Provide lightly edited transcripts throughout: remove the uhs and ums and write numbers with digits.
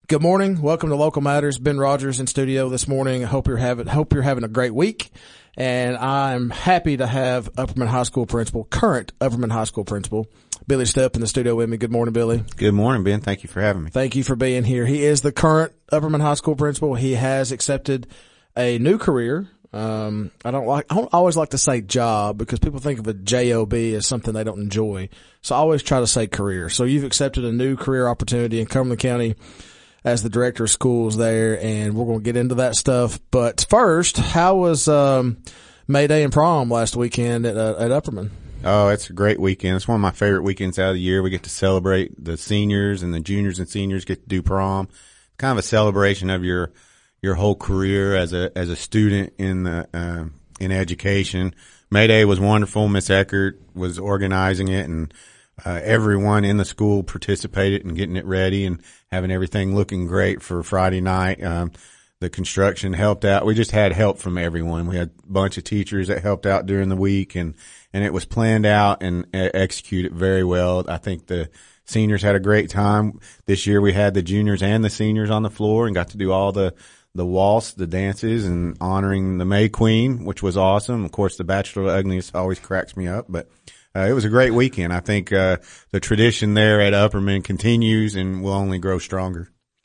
Good morning. Welcome to Local Matters. Ben Rogers in studio this morning. I hope you're having a great week. And I'm happy to have current Upperman High School principal, Billy Stepp in the studio with me. Good morning, Billy. Good morning, Ben. Thank you for having me. Thank you for being here. He is the current Upperman High School principal. He has accepted a new career. I don't always like to say job because people think of a job as something they don't enjoy. So I always try to say career. So you've accepted a new career opportunity in Cumberland County as the director of schools there, and we're going to get into that stuff. But first, how was May Day and prom last weekend at Upperman? Oh, it's a great weekend. It's one of my favorite weekends out of the year. We get to celebrate the seniors, and the juniors and seniors get to do prom. Kind of a celebration of your whole career as a student in education. May Day was wonderful. Miss Eckert was organizing it, and everyone in the school participated in getting it ready and having everything looking great for Friday night. The construction helped out. We just had help from everyone. We had a bunch of teachers that helped out during the week, and it was planned out and executed very well. I think the seniors had a great time. This year we had the juniors and the seniors on the floor and got to do all the waltz, the dances, and honoring the May Queen, which was awesome. Of course, the Bachelor of Ugliness always cracks me up, but it was a great weekend. I think the tradition there at Upperman continues and will only grow stronger.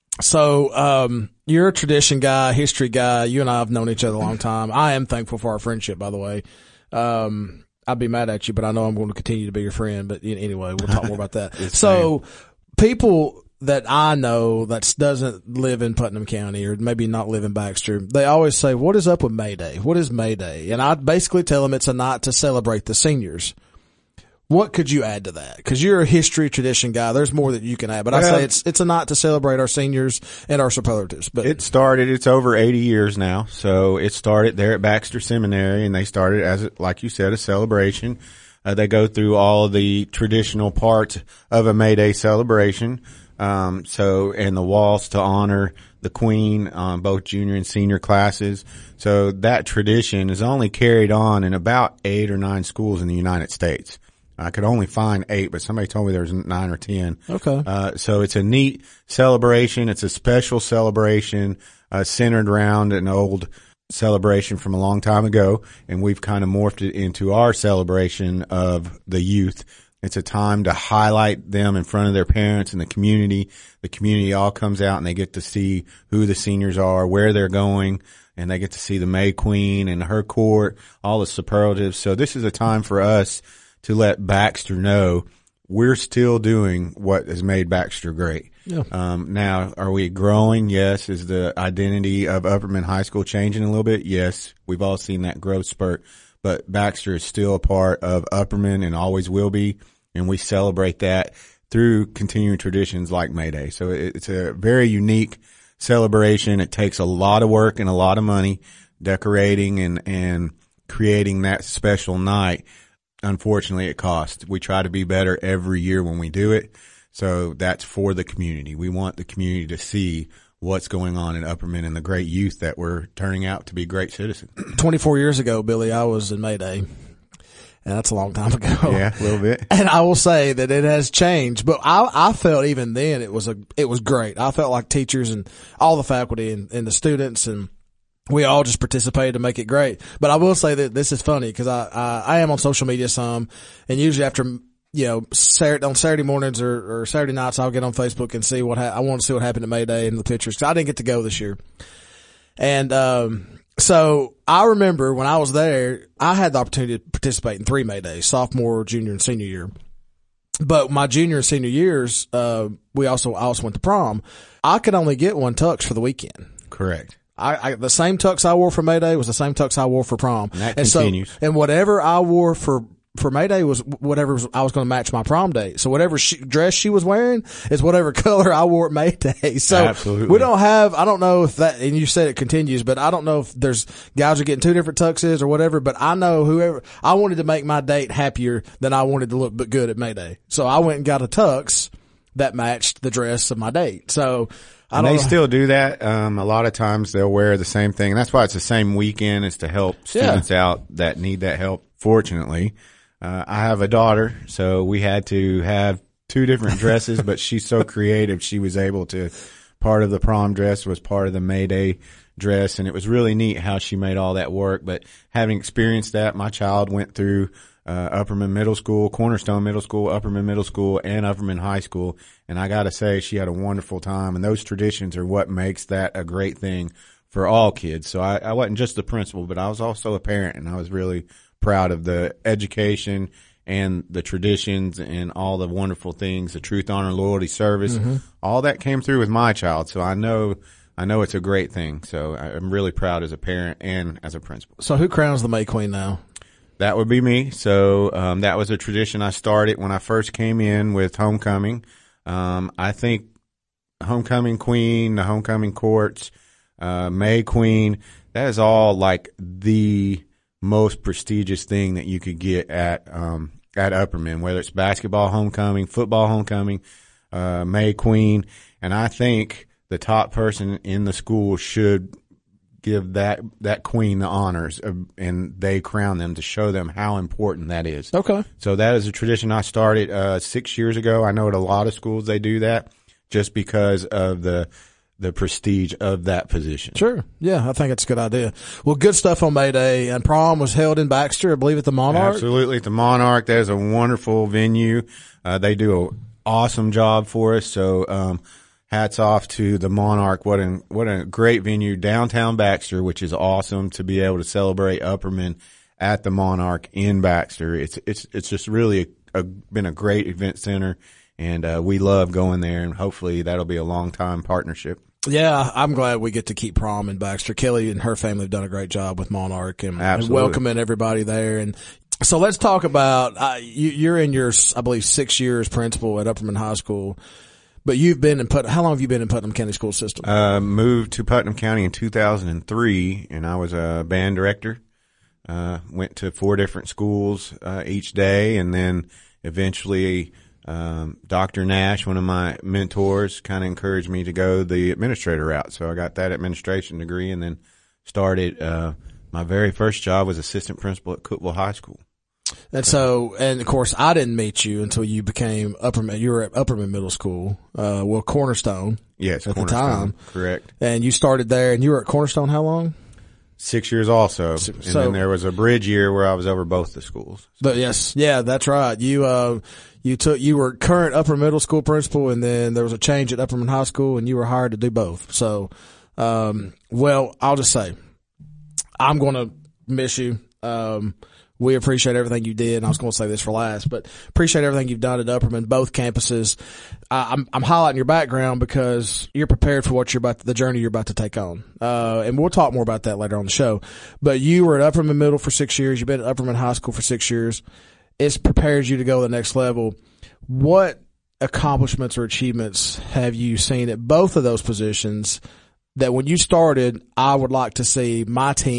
So you're a tradition guy, history guy. You and I have known each other a long time. I am thankful for our friendship, by the way. I'd be mad at you, but I know I'm going to continue to be your friend. But anyway, we'll talk more about that. So people that I know that doesn't live in Putnam County or maybe not live in Baxter, they always say, what is up with May Day? What is May Day? And I basically tell them it's a night to celebrate the seniors. What could you add to that? Because you're a history tradition guy. There's more that you can add, but I say it's a night to celebrate our seniors and our superlatives. But it's over 80 years now. So it started there at Baxter Seminary, and they started as, like you said, a celebration. They go through all of the traditional parts of a May Day celebration. And the waltz to honor the Queen, both junior and senior classes. So that tradition is only carried on in about 8 or 9 schools in the United States. I could only find 8, but somebody told me there was 9 or 10. Okay. So it's a neat celebration. It's a special celebration, centered around an old celebration from a long time ago. And we've kind of morphed it into our celebration of the youth. It's a time to highlight them in front of their parents and the community. The community all comes out and they get to see who the seniors are, where they're going, and they get to see the May Queen and her court, all the superlatives. So this is a time for us to let Baxter know we're still doing what has made Baxter great. Yeah. Now, are we growing? Yes. Is the identity of Upperman High School changing a little bit? Yes. We've all seen that growth spurt, but Baxter is still a part of Upperman and always will be. And we celebrate that through continuing traditions like May Day. So it's a very unique celebration. It takes a lot of work and a lot of money decorating and creating that special night. Unfortunately, it costs. We try to be better every year when we do it. So that's for the community. We want the community to see what's going on in Upperman and the great youth that we're turning out to be great citizens. 24 years ago, Billy, I was in May Day. And that's a long time ago. Yeah, a little bit. And I will say that it has changed, but I felt even then it was great. I felt like teachers and all the faculty and the students and we all just participated to make it great. But I will say that this is funny because I am on social media some, and usually after, on Saturday mornings or Saturday nights, I'll get on Facebook and see I want to see what happened at May Day and the pictures. 'Cause I didn't get to go this year. And, so I remember when I was there, I had the opportunity to participate in 3 May Days, sophomore, junior, and senior year. But my junior and senior years, I also went to prom. I could only get one tux for the weekend. Correct. The same tux I wore for May Day was the same tux I wore for prom. And that continues. And whatever I wore for May Day was whatever I was going to match my prom date. So whatever dress she was wearing is whatever color I wore at May Day. So absolutely. We don't have, I don't know if that, and you said it continues, but I don't know if there's guys are getting 2 different tuxes or whatever, but I know I wanted to make my date happier than I wanted to look good at May Day. So I went and got a tux that matched the dress of my date. So and they still do that. A lot of times they'll wear the same thing. And that's why it's the same weekend. It's to help students out that need that help. Fortunately, I have a daughter, so we had to have 2 different dresses, but she's so creative. She was able to part of the prom dress was part of the May Day dress, and it was really neat how she made all that work. But having experienced that, my child went through Upperman Middle School, Cornerstone Middle School, Upperman Middle School, and Upperman High School. And I got to say, she had a wonderful time. And those traditions are what makes that a great thing for all kids. So I wasn't just the principal, but I was also a parent, and I was really proud of the education and the traditions and all the wonderful things, the truth, honor, loyalty, service. All that came through with my child. So I know it's a great thing. So I'm really proud as a parent and as a principal. So who crowns the May Queen now? That would be me. So that was a tradition I started when I first came in with homecoming. I think homecoming queen, the homecoming courts, May Queen, that is all like the most prestigious thing that you could get at Upperman, whether it's basketball homecoming, football homecoming, May Queen. And I think the top person in the school should give that queen the honors, and they crown them to show them how important that is. Okay. So that is a tradition I started 6 years ago. I know at a lot of schools they do that just because of the prestige of that position. Sure. Yeah, I think it's a good idea. Well, good stuff on May Day. And prom was held in Baxter, I believe, at the Monarch. Absolutely. At the Monarch. That is a wonderful venue. They do an awesome job for us. So, hats off to the Monarch. What a great venue. Downtown Baxter, which is awesome to be able to celebrate Upperman at the Monarch in Baxter. It's just really been a great event center. And we love going there, and hopefully that'll be a long-time partnership. Yeah, I'm glad we get to keep prom in Baxter. Kelly and her family have done a great job with Monarch and welcoming everybody there. And so let's talk about you're in your, I believe, 6 years principal at Upperman High School, but you've been in how long have you been in Putnam County School System? Moved to Putnam County in 2003, and I was a band director. Went to 4 different schools each day, and then eventually Dr. Nash, one of my mentors, kind of encouraged me to go the administrator route. So I got that administration degree, and then started, my very first job was assistant principal at Cookeville High School. And so, and of course, I didn't meet you until you became Upperman. You were at Upperman Middle School, Cornerstone. Yes, at Cornerstone, the time. Correct. And you started there, and you were at Cornerstone how long? 6 years also. And then there was a bridge year where I was over both the schools. But yes, yeah, that's right. You were current Upper Middle School principal, and then there was a change at Upperman High School, and you were hired to do both. So, well, I'll just say, I'm going to miss you. We appreciate everything you did, and I was going to say this for last, but appreciate everything you've done at Upperman, both campuses. I'm highlighting your background because you're prepared for what the journey you're about to take on. And we'll talk more about that later on the show. But you were at Upperman Middle for 6 years. You've been at Upperman High School for 6 years. It's prepares you to go to the next level. What accomplishments or achievements have you seen at both of those positions that when you started, I would like to see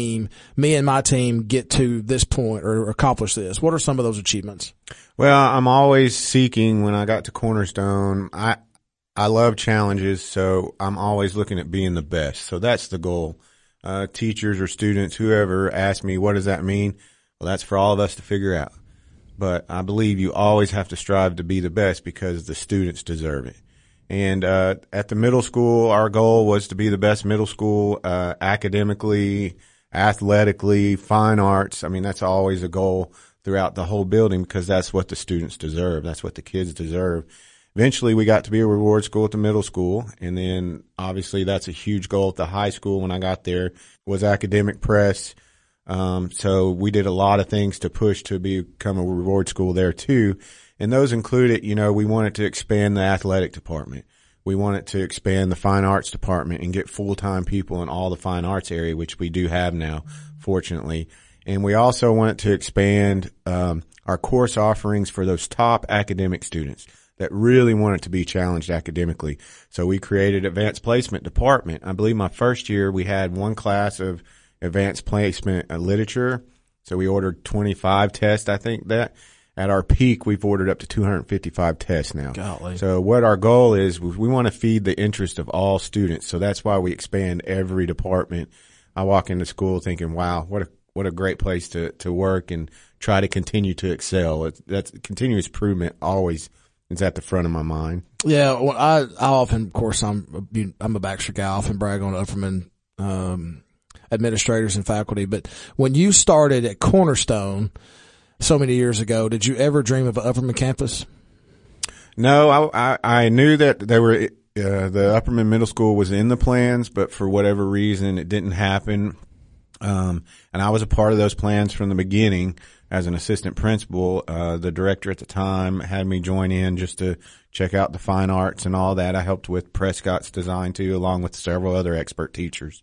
me and my team get to this point or accomplish this? What are some of those achievements? Well, I'm always seeking. When I got to Cornerstone, I love challenges, so I'm always looking at being the best. So that's the goal. Teachers or students, whoever asks me, what does that mean? Well, that's for all of us to figure out. But I believe you always have to strive to be the best because the students deserve it. And at the middle school, our goal was to be the best middle school academically, athletically, fine arts. I mean, that's always a goal throughout the whole building because that's what the students deserve. That's what the kids deserve. Eventually, we got to be a reward school at the middle school. And then, obviously, that's a huge goal at the high school when I got there was academic press. So we did a lot of things to push to become a reward school there, too. And those included, we wanted to expand the athletic department. We wanted to expand the fine arts department and get full-time people in all the fine arts area, which we do have now, fortunately. And we also wanted to expand our course offerings for those top academic students that really wanted to be challenged academically. So we created advanced placement department. I believe my first year we had one class of advanced placement literature. So we ordered 25 tests, I think that. At our peak, we've ordered up to 255 tests now. Golly. So what our goal is, we want to feed the interest of all students. So that's why we expand every department. I walk into school thinking, wow, what a great place to work and try to continue to excel. That's continuous improvement always is at the front of my mind. Yeah, well, I often, of course, I'm a Baxter guy. I often brag on Upperman administrators and faculty. But when you started at Cornerstone so many years ago, did you ever dream of an Upperman campus? No, I knew that there were the Upperman Middle School was in the plans, but for whatever reason, it didn't happen. And I was a part of those plans from the beginning as an assistant principal. The director at the time had me join in just to check out the fine arts and all that. I helped with Prescott's design too, along with several other expert teachers.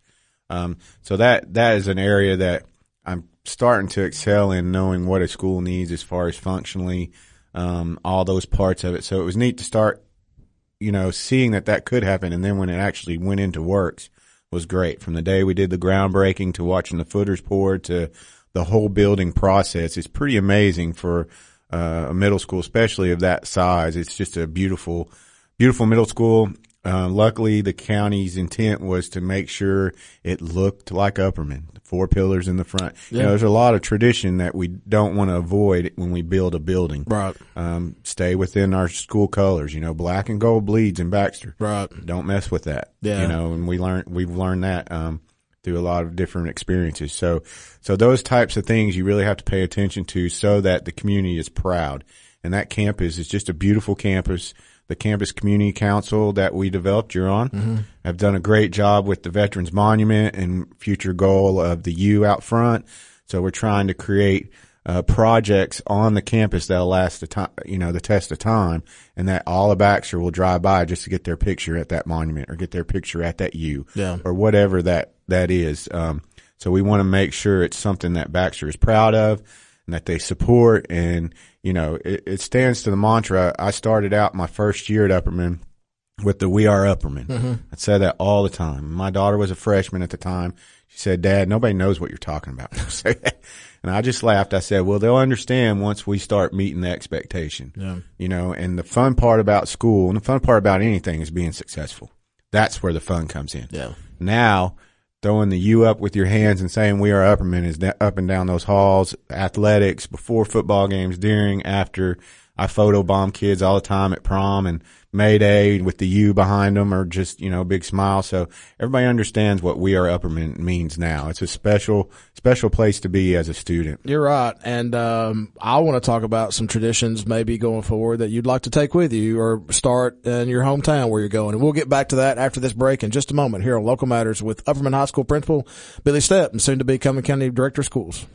So that is an area that I'm starting to excel in, knowing what a school needs as far as functionally, all those parts of it. So it was neat to start, seeing that could happen. And then when it actually went into works, was great. From the day we did the groundbreaking to watching the footers poured to the whole building process. It's pretty amazing for a middle school, especially of that size. It's just a beautiful, beautiful middle school. Luckily, the county's intent was to make sure it looked like Upperman, the 4 pillars in the front. Yeah. There's a lot of tradition that we don't want to avoid when we build a building. Right. Stay within our school colors. Black and gold bleeds in Baxter. Right. Don't mess with that. Yeah. And we've learned that through a lot of different experiences. So those types of things you really have to pay attention to so that the community is proud. And that campus is just a beautiful campus. The Campus Community Council that we developed, you're on, have done a great job with the Veterans Monument and future goal of the U out front. So we're trying to create projects on the campus that'll last the time, the test of time, and that all of Baxter will drive by just to get their picture at that monument or get their picture at that U, or whatever that is. So we want to make sure it's something that Baxter is proud of and that they support. And it stands to the mantra. I started out my first year at Upperman with the "We Are Upperman." I said that all the time. My daughter was a freshman at the time. She said, "Dad, nobody knows what you're talking about." And I just laughed. I said, well, they'll understand once we start meeting the expectation. Yeah. And the fun part about school and the fun part about anything is being successful. That's where the fun comes in. Yeah. Now, throwing the U up with your hands and saying "We Are Upperman" is up and down those halls, athletics, before football games, during, after. I photobomb kids all the time at prom and May Day with the U behind them, or just, a big smile. So everybody understands what "We Are Upperman" means now. It's a special place to be as a student. You're right. And I want to talk about some traditions maybe going forward that you'd like to take with you or start in your hometown where you're going. And we'll get back to that after this break in just a moment here on Local Matters with Upperman High School Principal Billy Stepp and soon to be Cumberland County Director of Schools.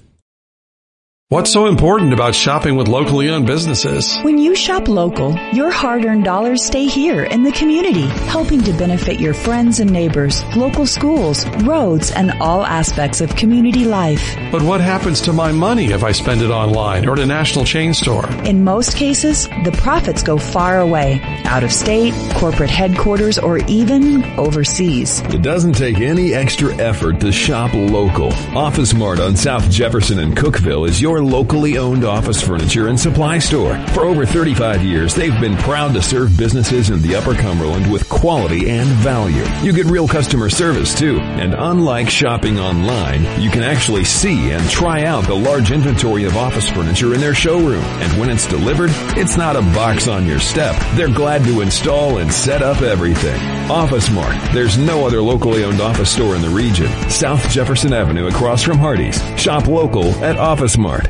What's so important about shopping with locally owned businesses? When you shop local, your hard-earned dollars stay here in the community, helping to benefit your friends and neighbors, local schools, roads, and all aspects of community life. But what happens to my money if I spend it online or at a national chain store? In most cases, the profits go far away, out of state, corporate headquarters, or even overseas. It doesn't take any extra effort to shop local. Office Mart on South Jefferson and Cookeville is your locally owned office furniture and supply store. For over 35 years, they've been proud to serve businesses in the Upper Cumberland with quality and value. You get real customer service too. And unlike shopping online, you can actually see and try out the large inventory of office furniture in their showroom. And when it's delivered, it's not a box on your step. They're glad to install and set up everything. Office Mart. There's no other locally owned office store in the region. South Jefferson Avenue across from Hardee's. Shop local at Office Mart.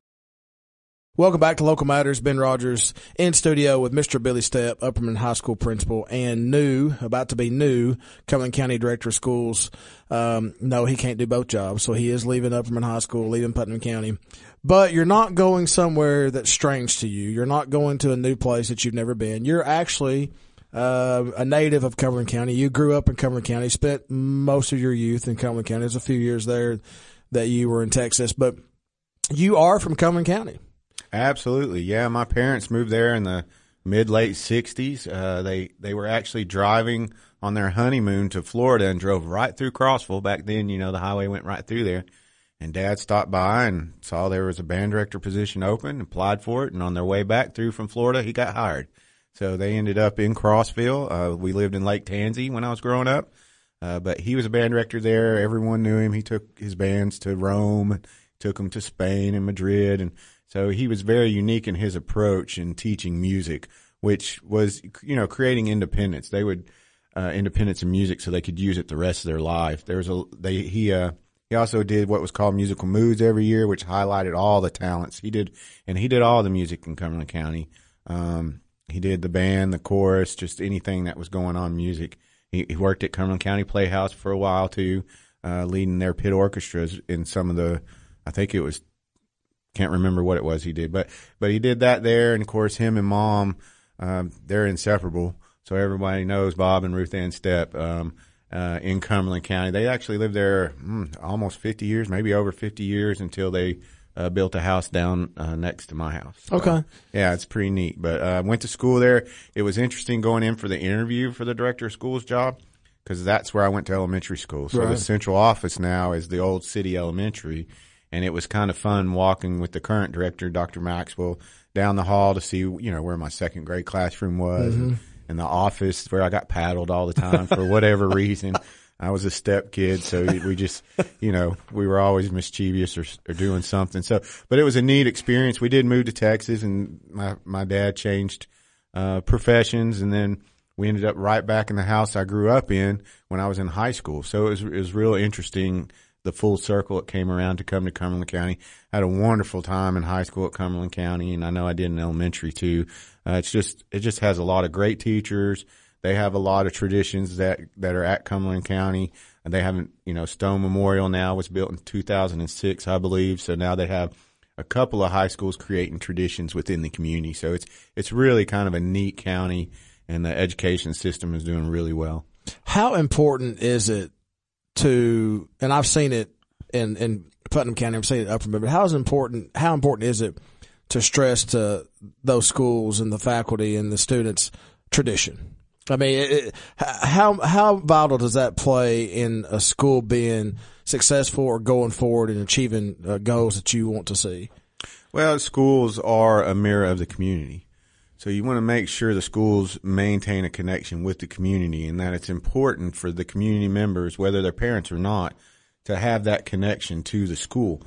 Welcome back to Local Matters. Ben Rogers in studio with Mr. Billy Stepp, Upperman High School Principal, and about to be new, Cumberland County Director of Schools. No, he can't do both jobs, so he is leaving Upperman High School, leaving Putnam County. But you're not going somewhere that's strange to you. You're not going to a new place that you've never been. You're actually a native of Cumberland County. You grew up in Cumberland County, spent most of your youth in Cumberland County. There's a few years there that you were in Texas, but you are from Cumberland County. Absolutely. Yeah. My parents moved there in the mid-late 60s. They were actually driving on their honeymoon to Florida and drove right through Crossville. Back then, the highway went right through there. And Dad stopped by and saw there was a band director position open, applied for it, and on their way back through from Florida, he got hired. So they ended up in Crossville. We lived in Lake Tansy when I was growing up. But he was a band director there. Everyone knew him. He took his bands to Rome, took them to Spain and Madrid, and so he was very unique in his approach in teaching music, which was, creating independence. They would, independence in music so they could use it the rest of their life. He also did what was called Musical Moods every year, which highlighted all the talents. He did all the music in Cumberland County. He did the band, the chorus, just anything that was going on music. He worked at Cumberland County Playhouse for a while too, leading their pit orchestras in some of the, I think it was, can't remember what it was he did, but he did that there. And of course, him and Mom, they're inseparable. So everybody knows Bob and Ruth Ann Stepp, in Cumberland County. They actually lived there almost 50 years, maybe over 50 years, until they built a house down next to my house. So, okay. Yeah, it's pretty neat. But I went to school there. It was interesting going in for the interview for the director of schools job, because that's where I went to elementary school. So the central office now is the old city elementary, and it was kind of fun walking with the current director, Dr. Maxwell, down the hall to see, where my second grade classroom was, and the office where I got paddled all the time for whatever reason. I was a step kid, so we just, we were always mischievous or doing something. So, but it was a neat experience. We did move to Texas, and my dad changed professions, and then we ended up right back in the house I grew up in when I was in high school. So it was real interesting, the full circle it came around to come to Cumberland County. I had a wonderful time in high school at Cumberland County, and I know I did in elementary too. It just has a lot of great teachers. They have a lot of traditions that are at Cumberland County, and they haven't, Stone Memorial now was built in 2006, I believe. So now they have a couple of high schools creating traditions within the community. So it's really kind of a neat county, and the education system is doing really well. How important is it to, and I've seen it in Putnam County, I've seen it up, but how important is it to stress to those schools and the faculty and the students tradition? I mean, how vital does that play in a school being successful or going forward and achieving goals that you want to see? Well, schools are a mirror of the community. So you want to make sure the schools maintain a connection with the community, and that it's important for the community members, whether they're parents or not, to have that connection to the school.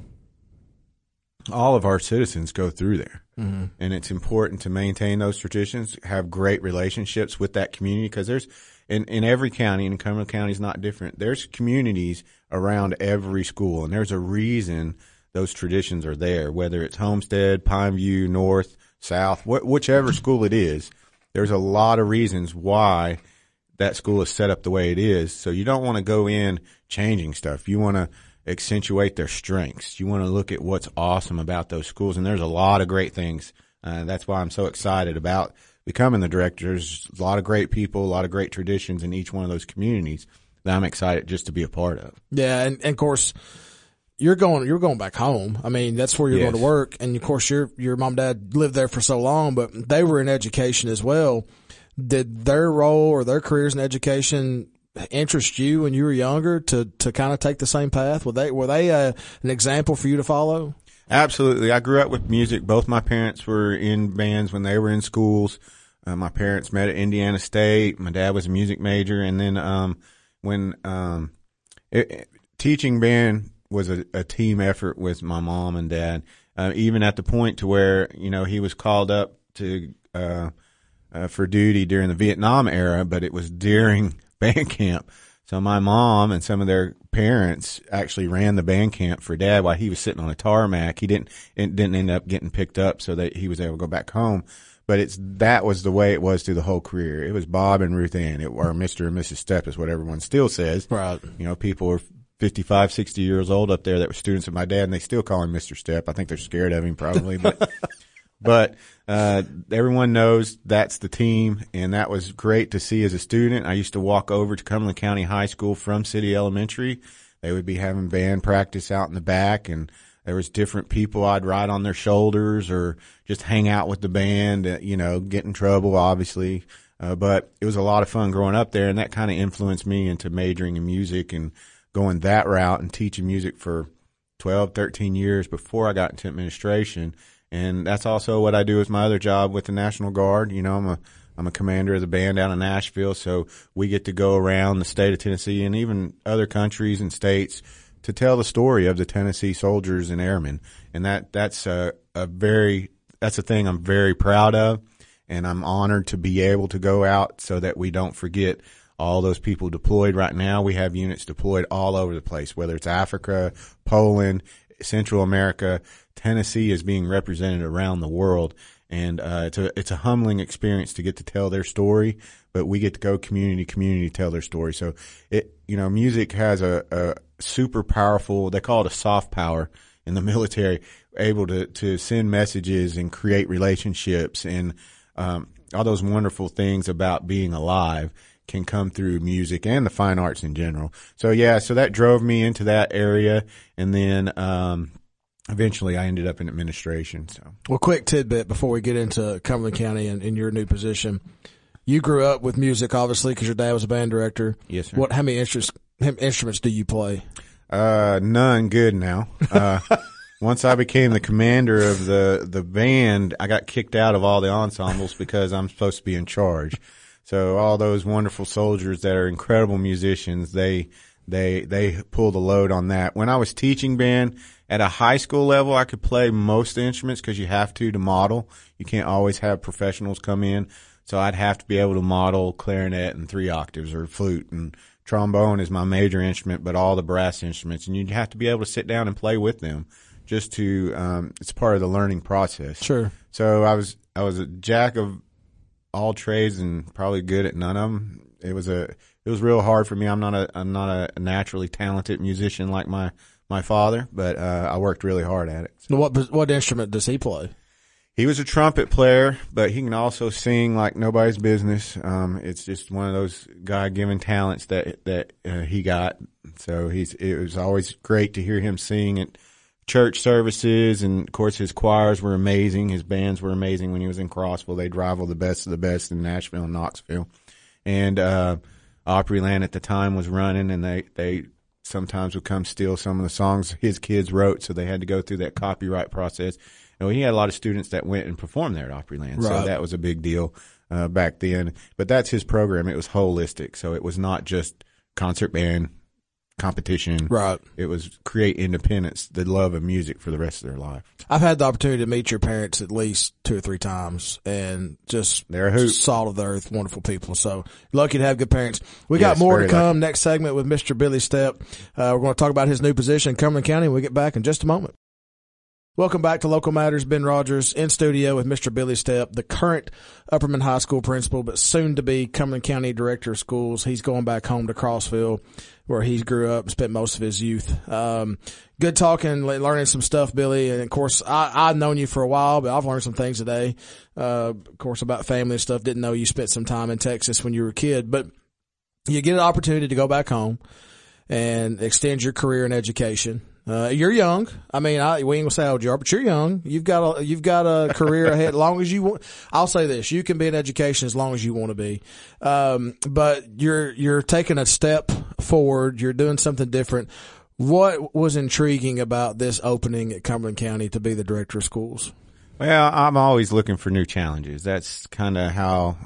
All of our citizens go through there. Mm-hmm. And it's important to maintain those traditions, have great relationships with that community, because there's, in every county, and Cumberland County is not different, there's communities around every school, and there's a reason those traditions are there, whether it's Homestead, Pineview, North, South, whichever school it is. There's a lot of reasons why that school is set up the way it is. So you don't want to go in changing stuff. You want to accentuate their strengths. You want to look at what's awesome about those schools, and there's a lot of great things. That's why I'm so excited about becoming the director. There's a lot of great people, a lot of great traditions in each one of those communities that I'm excited just to be a part of. Yeah, and of course, you're going back home. I mean, that's where you're going to work, and of course, your mom and dad lived there for so long, but they were in education as well. Did their role or their careers in education interest you when you were younger to kind of take the same path? Were they an example for you to follow? Absolutely. I grew up with music. Both my parents were in bands when they were in schools. My parents met at Indiana State. My dad was a music major, and then teaching band was a team effort with my mom and dad. Even at the point to where he was called up to for duty during the Vietnam era, but it was during band camp. So my mom and some of their parents actually ran the band camp for Dad while he was sitting on a tarmac. He didn't end up getting picked up so that he was able to go back home. But that was the way it was through the whole career. It was Bob and Ruth Ann, or Mr. and Mrs. Stepp is what everyone still says. Right. People were 55, 60 years old up there that were students of my dad, and they still call him Mr. Stepp. I think they're scared of him probably, but everyone knows that's the team, and that was great to see as a student. I used to walk over to Cumberland County High School from City Elementary. They would be having band practice out in the back, and there was different people I'd ride on their shoulders or just hang out with the band, get in trouble, obviously. But it was a lot of fun growing up there, and that kind of influenced me into majoring in music and going that route and teaching music for 12, 13 years before I got into administration. And that's also what I do as my other job with the National Guard. I'm a commander of the band down in Nashville, so we get to go around the state of Tennessee and even other countries and states to tell the story of the Tennessee soldiers and airmen. And that's a thing I'm very proud of. and I'm honored to be able to go out so that we don't forget all those people deployed. Right now, we have units deployed all over the place, whether it's Africa, Poland, Central America. Tennessee is being represented around the world, and it's a humbling experience to get to tell their story, but we get to go community tell their story. So music has a super powerful, they call it a soft power in the military, able to send messages and create relationships, and all those wonderful things about being alive can come through music and the fine arts in general. So so that drove me into that area, and then eventually I ended up in administration. So, well, quick tidbit before we get into Cumberland County and your new position. You grew up with music, obviously, because your dad was a band director. Yes, sir. How many instruments do you play? None good now. Once I became the commander of the band, I got kicked out of all the ensembles because I'm supposed to be in charge. So all those wonderful soldiers that are incredible musicians, they pull the load on that. When I was teaching band at a high school level, I could play most instruments because you have to model. You can't always have professionals come in. So I'd have to be able to model clarinet and 3 octaves, or flute, and trombone is my major instrument, but all the brass instruments. And you'd have to be able to sit down and play with them just to, it's part of the learning process. Sure. So I was a jack of all trades and probably good at none of them. It was real hard for me. I'm not a naturally talented musician like my father, but I worked really hard at it. So what instrument does he play? He was a trumpet player, but he can also sing like nobody's business. It's just one of those God-given talents that he got. So it was always great to hear him sing at church services, and of course his choirs were amazing. His bands were amazing when he was in Crossville. They'd rival the best of the best in Nashville and Knoxville. And Opryland at the time was running, and they sometimes would come steal some of the songs his kids wrote, so they had to go through that copyright process. And he had a lot of students that went and performed there at Opryland, so that was a big deal back then. But that's his program. It was holistic, so it was not just concert band competition. Right. It was create independence, the love of music for the rest of their life. I've had the opportunity to meet your parents at least 2 or 3 times, and just they're a hoot. Salt of the earth, wonderful people. So lucky to have good parents. We got more to come. Next segment with Mr. Billy Stepp. We're going to talk about his new position in Cumberland County, and we'll get back in just a moment. Welcome back to Local Matters. Ben Rogers in studio with Mr. Billy Stepp, the current Upperman High School principal, but soon to be Cumberland County Director of Schools. He's going back home to Crossville, where he grew up and spent most of his youth. Good talking, learning some stuff, Billy. And of course, I've known you for a while, but I've learned some things today. Of course, about family and stuff. Didn't know you spent some time in Texas when you were a kid, but you get an opportunity to go back home and extend your career in education. You're young. I mean, we ain't gonna say how old you are, but you're young. You've got a career ahead. As long as you want, I'll say this: you can be in education as long as you want to be. But you're taking a step forward. You're doing something different. What was intriguing about this opening at Cumberland County to be the director of schools? Well, I'm always looking for new challenges. That's kind of how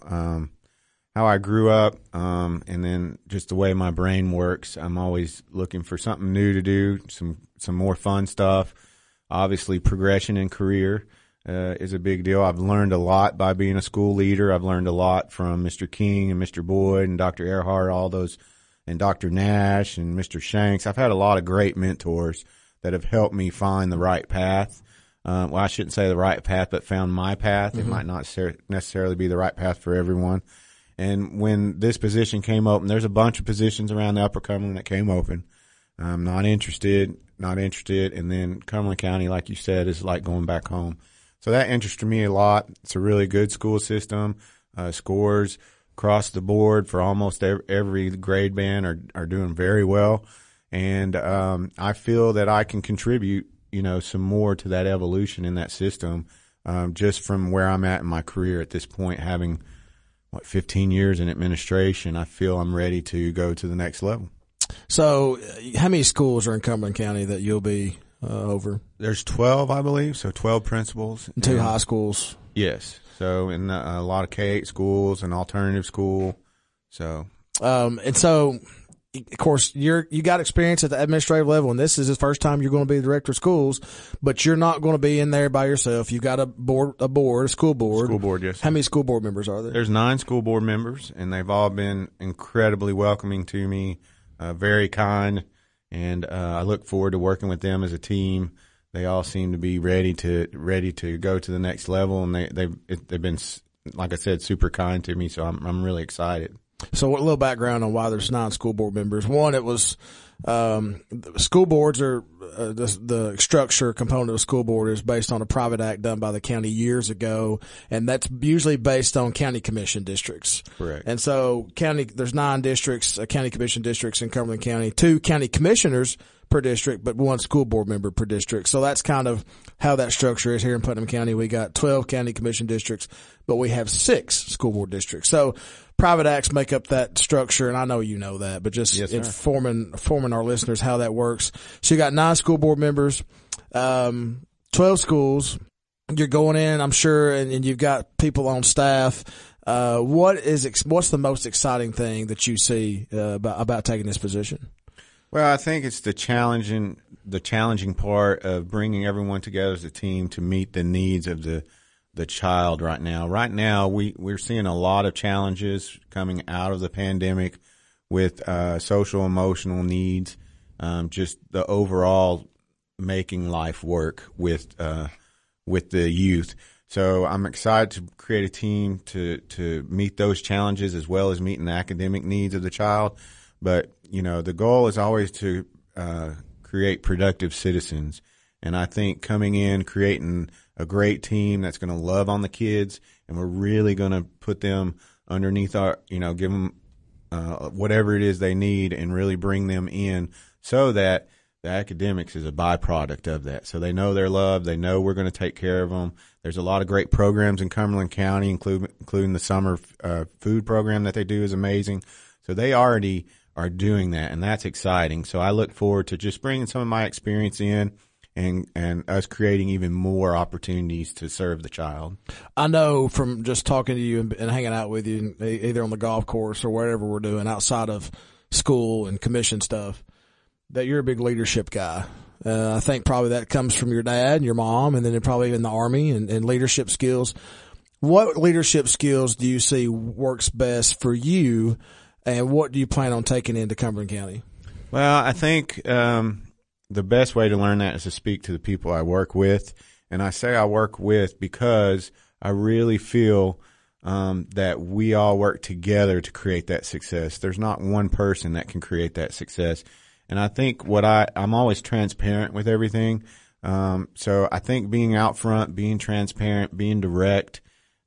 I grew up, and then just the way my brain works. I'm always looking for something new to do, some more fun stuff. Obviously, progression in career is a big deal. I've learned a lot by being a school leader. I've learned a lot from Mr. King and Mr. Boyd and Dr. Earhart, all those, and Dr. Nash and Mr. Shanks. I've had a lot of great mentors that have helped me find the right path. Well, I shouldn't say the right path, but found my path. Mm-hmm. It might not necessarily be the right path for everyone. And when this position came open, there's a bunch of positions around the Upper Cumberland that came open. I'm not interested. And then Cumberland County, like you said, is like going back home. So that interested me a lot. It's a really good school system. Scores across the board for almost every grade band are doing very well. And I feel that I can contribute, some more to that evolution in that system, just from where I'm at in my career at this point, having 15 years in administration. I feel I'm ready to go to the next level. So how many schools are in Cumberland County that you'll be over? There's 12, I believe, so 12 principals. And 2 high schools. Yes. So in a lot of K-8 schools, an alternative school. So and so of course, you got experience at the administrative level, and this is the first time you're going to be the director of schools, but you're not going to be in there by yourself. You've got a school board. School board, yes. How many school board members are there? There's 9 school board members, and they've all been incredibly welcoming to me, very kind, and I look forward to working with them as a team. They all seem to be ready to go to the next level, and they've been, like I said, super kind to me. So I'm really excited. So a little background on why there's 9 school board members. One, it was school boards are the structure component of a school board is based on a private act done by the county years ago, and that's usually based on county commission districts. Correct. And so there's 9 districts, county commission districts in Cumberland County, 2 county commissioners per district, but 1 school board member per district. So that's kind of how that structure is here in Putnam County. We got 12 county commission districts, but we have 6 school board districts. So private acts make up that structure, and I know you know that, but just informing our listeners how that works. So you got 9 school board members, 12 schools. You're going in, I'm sure, and you've got people on staff. What's the most exciting thing that you see about taking this position? Well, I think it's the challenging part of bringing everyone together as a team to meet the needs of the child right now. Right now, we're seeing a lot of challenges coming out of the pandemic with social emotional needs, just the overall making life work with the youth. So I'm excited to create a team to meet those challenges as well as meeting the academic needs of the child. But the goal is always to create productive citizens. And I think coming in, creating a great team that's going to love on the kids, and we're really going to put them underneath our, give them whatever it is they need and really bring them in so that the academics is a byproduct of that. So they know they're loved. They know we're going to take care of them. There's a lot of great programs in Cumberland County, including the summer food program that they do is amazing. So they already are doing that, and that's exciting. So I look forward to just bringing some of my experience in and us creating even more opportunities to serve the child. I know from just talking to you and hanging out with you, either on the golf course or whatever we're doing outside of school and commission stuff, that you're a big leadership guy. I think probably that comes from your dad and your mom, and then probably in the Army and leadership skills. What leadership skills do you see works best for you, and what do you plan on taking into Cumberland County? Well, I think the best way to learn that is to speak to the people I work with. And I say I work with because I really feel that we all work together to create that success. There's not one person that can create that success. And I think I'm always transparent with everything. So I think being out front, being transparent, being direct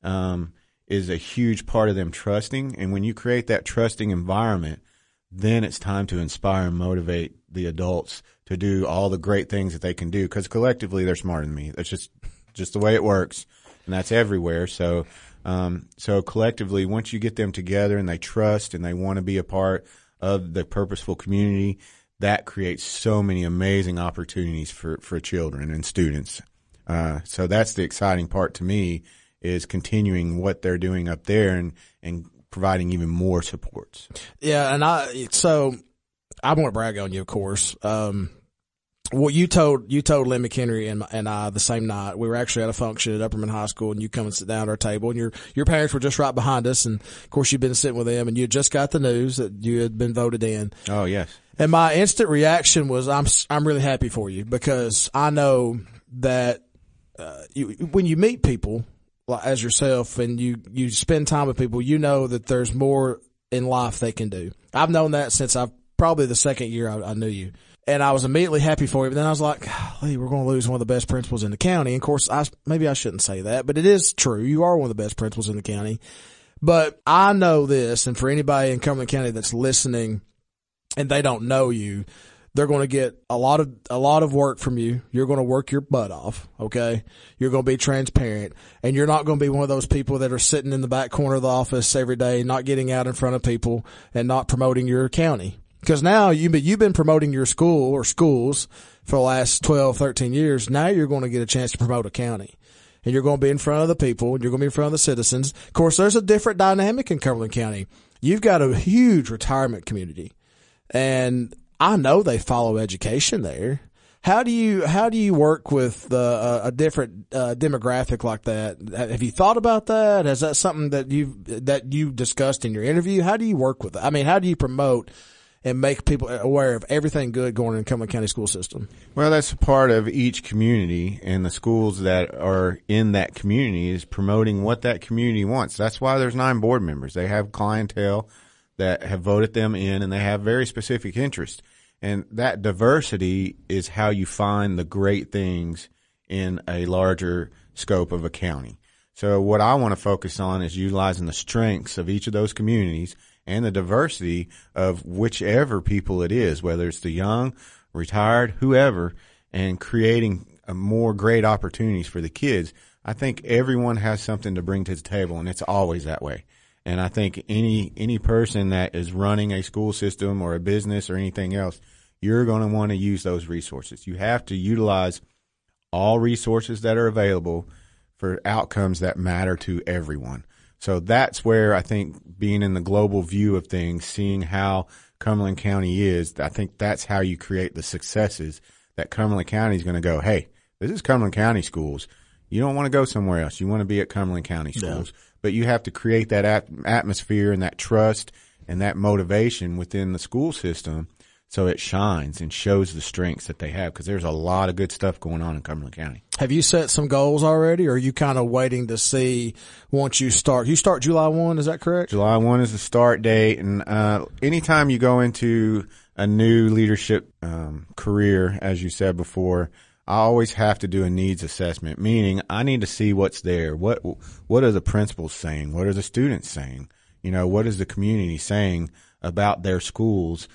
is a huge part of them trusting. And when you create that trusting environment, then it's time to inspire and motivate the adults to do all the great things that they can do, because collectively they're smarter than me. That's just the way it works, and that's everywhere. So collectively, once you get them together and they trust and they want to be a part of the purposeful community, that creates so many amazing opportunities for children and students. So that's the exciting part to me, is continuing what they're doing up there and providing even more supports. Yeah, and I want to brag on you, of course. Well, you told Lynn McHenry and I the same night. We were actually at a function at Upperman High School, and you come and sit down at our table, and your parents were just right behind us, and of course you'd been sitting with them, and you had just got the news that you had been voted in. Oh, yes. And my instant reaction was, I'm really happy for you, because I know that when you meet people as yourself and you spend time with people, you know that there's more in life they can do. I've known that since probably the second year I knew you. And I was immediately happy for you. But then I was like, golly, we're going to lose one of the best principals in the county. And of course, maybe I shouldn't say that, but it is true. You are one of the best principals in the county. But I know this, and for anybody in Cumberland County that's listening and they don't know you, they're going to get a lot of work from you. You're going to work your butt off, okay? You're going to be transparent, and you're not going to be one of those people that are sitting in the back corner of the office every day, not getting out in front of people and not promoting your county. Because now you've been promoting your school or schools for the last 12, 13 years. Now you're going to get a chance to promote a county. And you're going to be in front of the people, and you're going to be in front of the citizens. Of course, there's a different dynamic in Cumberland County. You've got a huge retirement community. and I know they follow education there. How do you work with a different demographic like that? Have you thought about that? Is that something that you discussed in your interview? How do you work with it? I mean, how do you promote and make people aware of everything good going in the Cumberland County school system? Well, that's a part of each community, and the schools that are in that community is promoting what that community wants. That's why there's 9 board members. They have clientele that have voted them in, and they have very specific interests. And that diversity is how you find the great things in a larger scope of a county. So what I want to focus on is utilizing the strengths of each of those communities and the diversity of whichever people it is, whether it's the young, retired, whoever, and creating more great opportunities for the kids. I think everyone has something to bring to the table, and it's always that way. And I think any person that is running a school system or a business or anything else, you're going to want to use those resources. You have to utilize all resources that are available for outcomes that matter to everyone. So that's where I think being in the global view of things, seeing how Cumberland County is, I think that's how you create the successes that Cumberland County is going to go, hey, this is Cumberland County schools. You don't want to go somewhere else. You want to be at Cumberland County schools. Yeah. But you have to create that atmosphere and that trust and that motivation within the school system so it shines and shows the strengths that they have, because there's a lot of good stuff going on in Cumberland County. Have you set some goals already, or are you kind of waiting to see once you start? You start July 1, is that correct? July 1 is the start date, and anytime you go into a new leadership career, as you said before, I always have to do a needs assessment, meaning I need to see what's there. What are the principals saying? What are the students saying? You know, what is the community saying about their schools?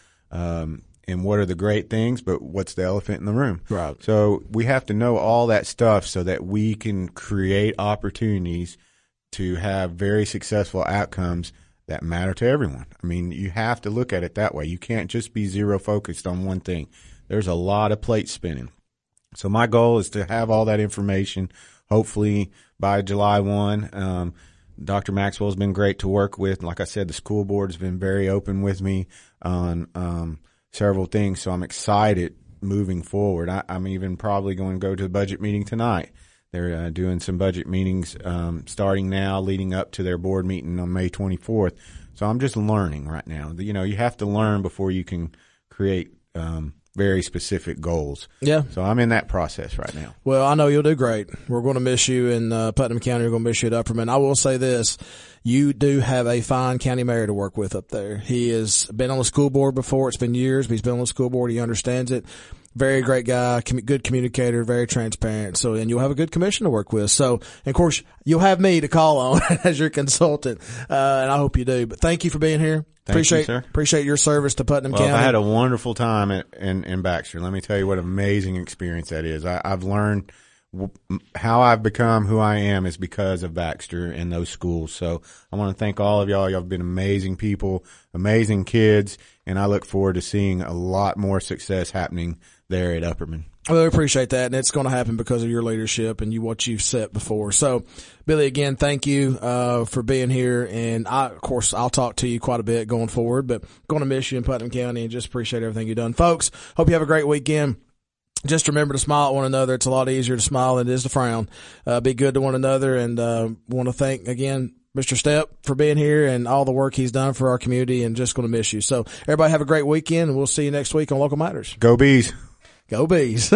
And what are the great things, but what's the elephant in the room? Right. So we have to know all that stuff so that we can create opportunities to have very successful outcomes that matter to everyone. I mean, you have to look at it that way. You can't just be zero focused on one thing. There's a lot of plate spinning. So my goal is to have all that information, hopefully by July 1. Dr. Maxwell has been great to work with. Like I said, the school board has been very open with me on several things, so I'm excited moving forward. I'm even probably going to go to the budget meeting tonight. They're doing some budget meetings starting now, leading up to their board meeting on May 24th. So I'm just learning right now. You know, you have to learn before you can create very specific goals. Yeah. So I'm in that process right now. Well, I know you'll do great. We're going to miss you in Putnam County. We're going to miss you at Upperman. I will say this. You do have a fine county mayor to work with up there. He has been on the school board before. It's been years, but he's been on the school board. He understands it. Very great guy, good communicator, very transparent. So, and you'll have a good commission to work with. So, and of course, you'll have me to call on as your consultant. And I hope you do. But thank you for being here. Thank you, sir. Appreciate your service to Putnam County. I had a wonderful time in Baxter. Let me tell you what an amazing experience that is. I've learned how I've become who I am is because of Baxter and those schools. So I want to thank all of y'all. Y'all have been amazing people, amazing kids, and I look forward to seeing a lot more success happening there at Upperman. Well, I appreciate that, and it's going to happen because of your leadership and what you've set before. So, Billy, again, thank you for being here, and of course, I'll talk to you quite a bit going forward, but going to miss you in Putnam County and just appreciate everything you've done. Folks, hope you have a great weekend. Just remember to smile at one another. It's a lot easier to smile than it is to frown. Be good to one another, and want to thank, again, Mr. Stepp for being here and all the work he's done for our community, and just going to miss you. So, everybody have a great weekend, and we'll see you next week on Local Matters. Go Bees. Go Bees.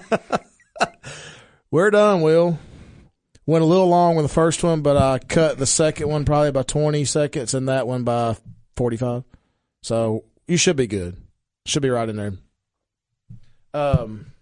We're done, Will. Went a little long with the first one, but I cut the second one probably by 20 seconds and that one by 45. So you should be good. Should be right in there.